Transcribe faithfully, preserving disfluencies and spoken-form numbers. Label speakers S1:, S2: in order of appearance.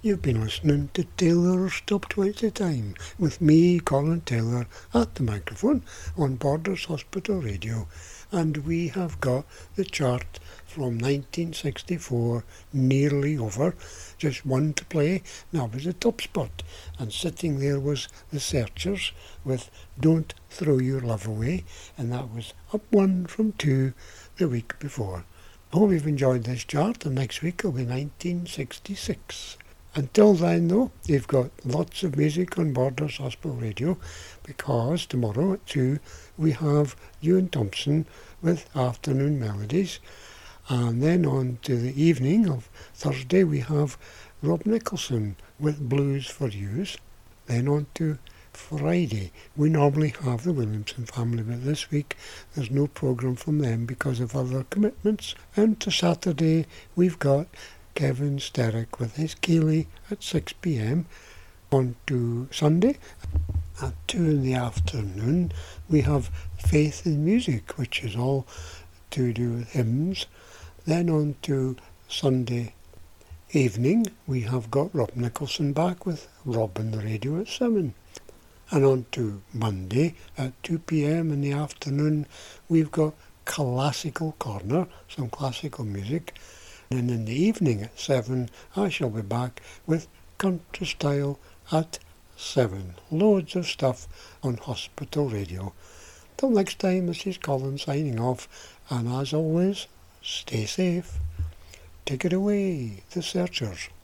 S1: You've been listening to Taylor's Top twenty Time with me, Colin Taylor, at the microphone on Borders Hospital Radio, and we have got the chart from nineteen sixty-four nearly over, just one to play. That was the top spot, and sitting there was the Searchers with Don't Throw Your Love Away, and that was up one from two the week before. I hope you've enjoyed this chart, and next week will be nineteen sixty-six. Until then, though, you've got lots of music on Borders Hospital Radio, because tomorrow at two we have Ewan Thompson with Afternoon Melodies, and then on to the evening of Thursday we have Rob Nicholson with Blues for Use. Then on to Friday we normally have the Williamson family, but this week there's no programme from them because of other commitments. And to Saturday we've got Kevin Sterick with his Keeley at six p.m. On to Sunday at two in the afternoon we have Faith in Music, which is all to do with hymns. Then on to Sunday evening we have got Rob Nicholson back with Rob and the Radio at seven. And on to Monday at two p.m. in the afternoon we've got Classical Corner, some classical music. And in the evening at seven, I shall be back with Country Style at seven. Loads of stuff on Hospital Radio. Till next time, this is Colin signing off. And as always, stay safe. Take it away, the Searchers.